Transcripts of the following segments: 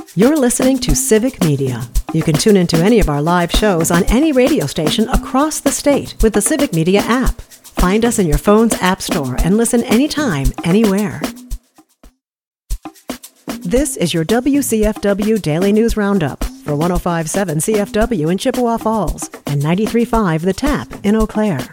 You're listening to Civic Media. You can tune into any of our live shows on any radio station across the state with the Civic Media app. Find us in your phone's app store and listen anytime, anywhere. This is your WCFW Daily News Roundup for 105.7 CFW in Chippewa Falls and 93.5 The Tap in Eau Claire.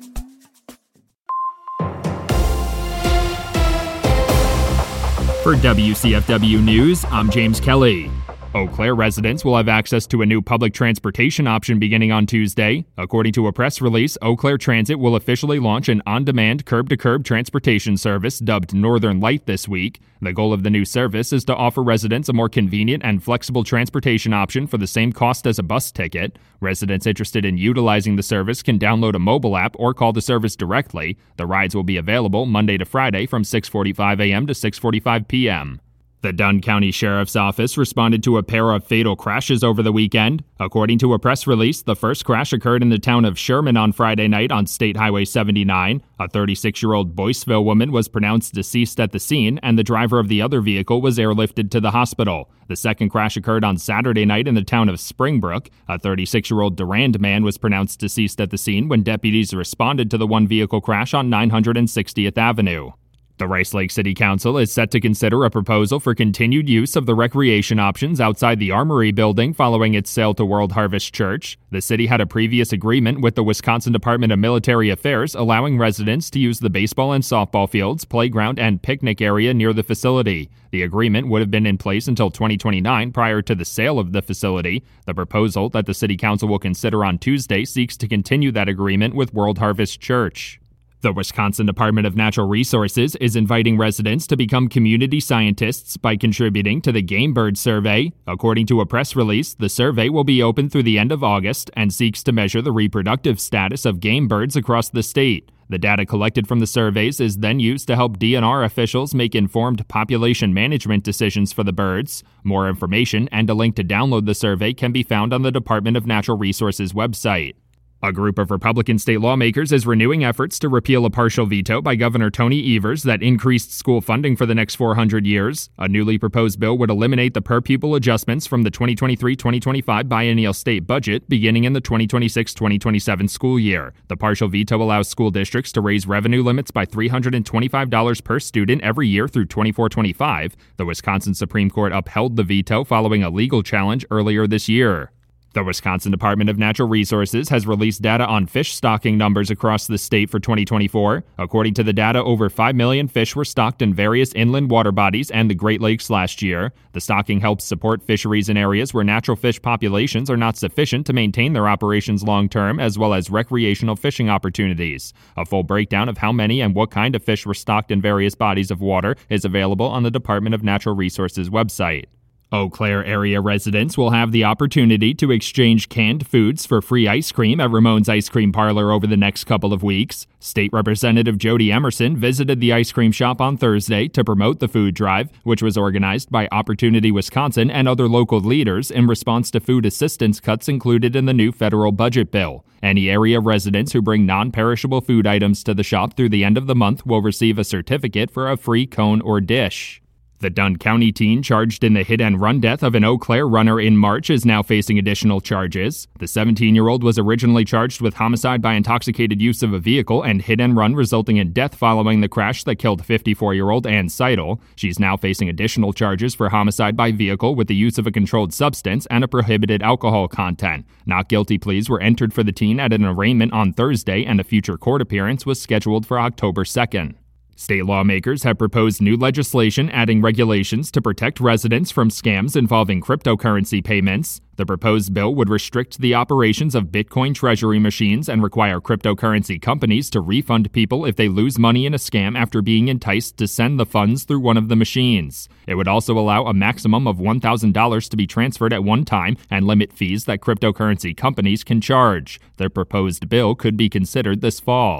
For WCFW News, I'm James Kelly. Eau Claire residents will have access to a new public transportation option beginning on Tuesday. According to a press release, Eau Claire Transit will officially launch an on-demand curb-to-curb transportation service dubbed Northern Light this week. The goal of the new service is to offer residents a more convenient and flexible transportation option for the same cost as a bus ticket. Residents interested in utilizing the service can download a mobile app or call the service directly. The rides will be available Monday to Friday from 6:45 a.m. to 6:45 p.m. The Dunn County Sheriff's Office responded to a pair of fatal crashes over the weekend. According to a press release, the first crash occurred in the town of Sherman on Friday night on State Highway 79. A 36-year-old Boyceville woman was pronounced deceased at the scene, and the driver of the other vehicle was airlifted to the hospital. The second crash occurred on Saturday night in the town of Springbrook. A 36-year-old Durand man was pronounced deceased at the scene when deputies responded to the one-vehicle crash on 960th Avenue. The Rice Lake City Council is set to consider a proposal for continued use of the recreation options outside the Armory building following its sale to World Harvest Church. The city had a previous agreement with the Wisconsin Department of Military Affairs allowing residents to use the baseball and softball fields, playground, and picnic area near the facility. The agreement would have been in place until 2029 prior to the sale of the facility. The proposal that the City Council will consider on Tuesday seeks to continue that agreement with World Harvest Church. The Wisconsin Department of Natural Resources is inviting residents to become community scientists by contributing to the Game Bird Survey. According to a press release, the survey will be open through the end of August and seeks to measure the reproductive status of game birds across the state. The data collected from the surveys is then used to help DNR officials make informed population management decisions for the birds. More information and a link to download the survey can be found on the Department of Natural Resources website. A group of Republican state lawmakers is renewing efforts to repeal a partial veto by Governor Tony Evers that increased school funding for the next 400 years. A newly proposed bill would eliminate the per-pupil adjustments from the 2023-2025 biennial state budget beginning in the 2026-2027 school year. The partial veto allows school districts to raise revenue limits by $325 per student every year through 24-25. The Wisconsin Supreme Court upheld the veto following a legal challenge earlier this year. The Wisconsin Department of Natural Resources has released data on fish stocking numbers across the state for 2024. According to the data, over 5 million fish were stocked in various inland water bodies and the Great Lakes last year. The stocking helps support fisheries in areas where natural fish populations are not sufficient to maintain their operations long-term, as well as recreational fishing opportunities. A full breakdown of how many and what kind of fish were stocked in various bodies of water is available on the Department of Natural Resources website. Eau Claire area residents will have the opportunity to exchange canned foods for free ice cream at Ramon's Ice Cream Parlor over the next couple of weeks. State Representative Jody Emerson visited the ice cream shop on Thursday to promote the food drive, which was organized by Opportunity Wisconsin and other local leaders in response to food assistance cuts included in the new federal budget bill. Any area residents who bring non-perishable food items to the shop through the end of the month will receive a certificate for a free cone or dish. The Dunn County teen charged in the hit-and-run death of an Eau Claire runner in March is now facing additional charges. The 17-year-old was originally charged with homicide by intoxicated use of a vehicle and hit-and-run resulting in death following the crash that killed 54-year-old Ann Seidel. She's now facing additional charges for homicide by vehicle with the use of a controlled substance and a prohibited alcohol content. Not guilty pleas were entered for the teen at an arraignment on Thursday, and a future court appearance was scheduled for October 2nd. State lawmakers have proposed new legislation adding regulations to protect residents from scams involving cryptocurrency payments. The proposed bill would restrict the operations of Bitcoin treasury machines and require cryptocurrency companies to refund people if they lose money in a scam after being enticed to send the funds through one of the machines. It would also allow a maximum of $1,000 to be transferred at one time and limit fees that cryptocurrency companies can charge. The proposed bill could be considered this fall.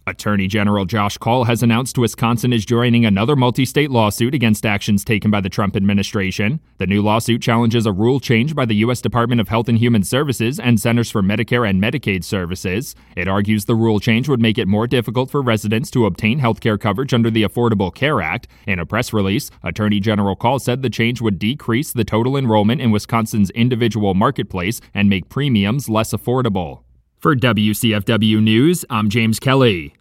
Attorney General Josh Kaul has announced Wisconsin is joining another multi-state lawsuit against actions taken by the Trump administration. The new lawsuit challenges a rule change by the U.S. Department of Health and Human Services and Centers for Medicare and Medicaid Services. It argues the rule change would make it more difficult for residents to obtain health care coverage under the Affordable Care Act. In a press release, Attorney General Kaul said the change would decrease the total enrollment in Wisconsin's individual marketplace and make premiums less affordable. For WCFW News, I'm James Kelly.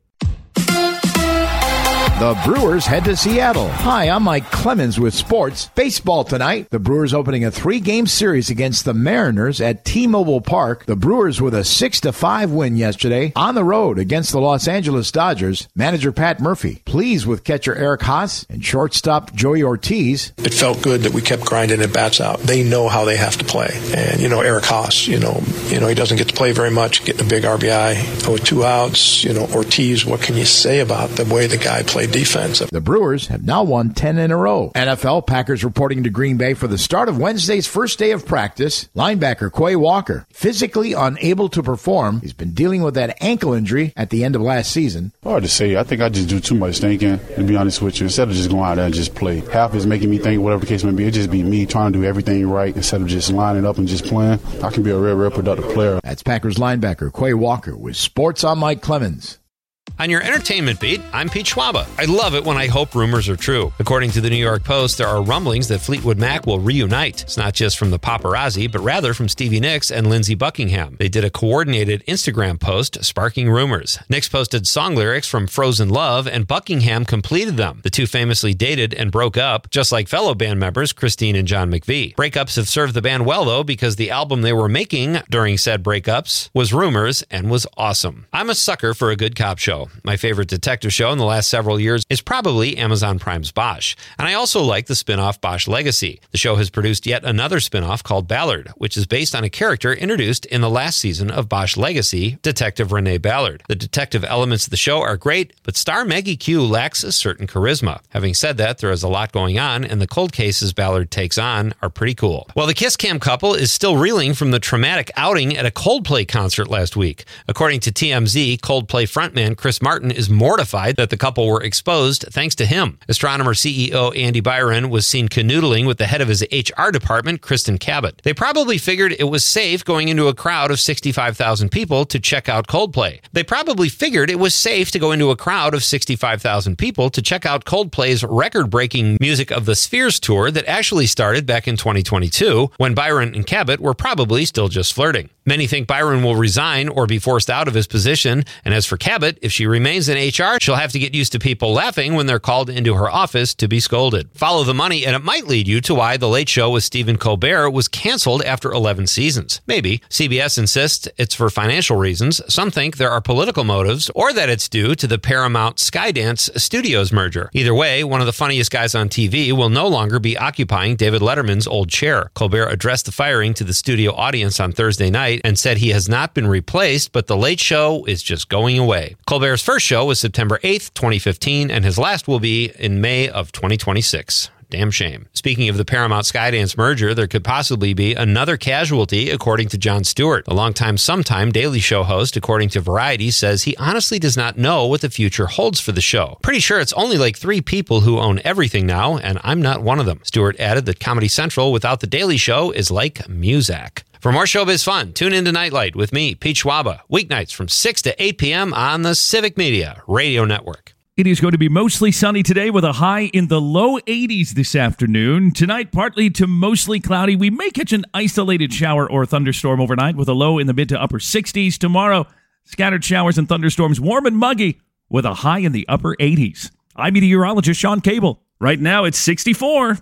The Brewers head to Seattle. Hi, I'm Mike Clemens with sports. Baseball tonight. The Brewers opening a 3-game series against the Mariners at T-Mobile Park. The Brewers with a 6-5 win yesterday on the road against the Los Angeles Dodgers. Manager Pat Murphy pleased with catcher Eric Haas and shortstop Joey Ortiz. It felt good that we kept grinding at bats out. They know how they have to play. And, Eric Haas, he doesn't get to play very much, getting a big RBI with 2 outs. Ortiz, what can you say about the way the guy played defense? The Brewers have now won 10 in a row. NFL, Packers reporting to Green Bay for the start of Wednesday's first day of practice. Linebacker Quay Walker, physically unable to perform. He's been dealing with that ankle injury at the end of last season. Hard to say. I think I just do too much thinking, to be honest with you, instead of just going out there and just play. Half is making me think, whatever the case may be, it just be me trying to do everything right instead of just lining up and just playing. I can be a real productive player. That's Packers linebacker Quay Walker with Sports. I'm Mike Clemens. On your entertainment beat, I'm Pete Schwaba. I love it when I hope rumors are true. According to the New York Post, there are rumblings that Fleetwood Mac will reunite. It's not just from the paparazzi, but rather from Stevie Nicks and Lindsey Buckingham. They did a coordinated Instagram post sparking rumors. Nicks posted song lyrics from Frozen Love, and Buckingham completed them. The two famously dated and broke up, just like fellow band members Christine and John McVie. Breakups have served the band well, though, because the album they were making during said breakups was Rumors and was awesome. I'm a sucker for a good cop show. My favorite detective show in the last several years is probably Amazon Prime's Bosch. And I also like the spin-off Bosch Legacy. The show has produced yet another spin-off called Ballard, which is based on a character introduced in the last season of Bosch Legacy, Detective Renee Ballard. The detective elements of the show are great, but star Maggie Q lacks a certain charisma. Having said that, there is a lot going on, and the cold cases Ballard takes on are pretty cool. Well, the Kiss Cam couple is still reeling from the traumatic outing at a Coldplay concert last week. According to TMZ, Coldplay frontman Chris Martin is mortified that the couple were exposed thanks to him. Astronomer CEO Andy Byron was seen canoodling with the head of his HR department, Kristen Cabot. They probably figured it was safe going into a crowd of 65,000 people to check out Coldplay. They probably figured it was safe to go into a crowd of 65,000 people to check out Coldplay's record-breaking Music of the Spheres tour that actually started back in 2022, when Byron and Cabot were probably still just flirting. Many think Byron will resign or be forced out of his position, and as for Cabot, if she remains in HR, she'll have to get used to people laughing when they're called into her office to be scolded. Follow the money, and it might lead you to why The Late Show with Stephen Colbert was canceled after 11 seasons. Maybe. CBS insists it's for financial reasons. Some think there are political motives, or that it's due to the Paramount Skydance Studios merger. Either way, one of the funniest guys on TV will no longer be occupying David Letterman's old chair. Colbert addressed the firing to the studio audience on Thursday night and said he has not been replaced, but The Late Show is just going away. Colbert's first show was September 8th, 2015, and his last will be in May of 2026. Damn shame. Speaking of the Paramount Skydance merger, there could possibly be another casualty, according to Jon Stewart. A longtime sometime Daily Show host, according to Variety, says he honestly does not know what the future holds for the show. Pretty sure it's only like 3 people who own everything now, and I'm not one of them. Stewart added that Comedy Central without the Daily Show is like Muzak. For more showbiz fun, tune in to Nightlight with me, Pete Schwaba, weeknights from 6 to 8 p.m. on the Civic Media Radio Network. It is going to be mostly sunny today with a high in the low 80s this afternoon. Tonight, partly to mostly cloudy. We may catch an isolated shower or thunderstorm overnight with a low in the mid to upper 60s. Tomorrow, scattered showers and thunderstorms, warm and muggy with a high in the upper 80s. I'm meteorologist Sean Cable. Right now, it's 64.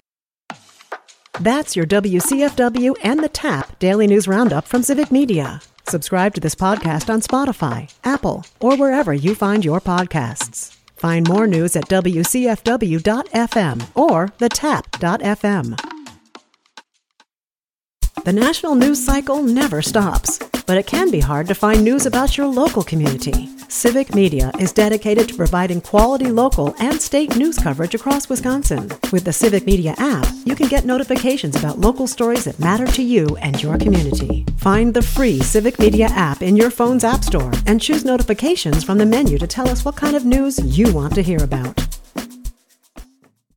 That's your WCFW and the TAP Daily News Roundup from Civic Media. Subscribe to this podcast on Spotify, Apple, or wherever you find your podcasts. Find more news at WCFW.FM or thetap.fm. The national news cycle never stops, but it can be hard to find news about your local community. Civic Media is dedicated to providing quality local and state news coverage across Wisconsin. With the Civic Media app, you can get notifications about local stories that matter to you and your community. Find the free Civic Media app in your phone's app store and choose notifications from the menu to tell us what kind of news you want to hear about.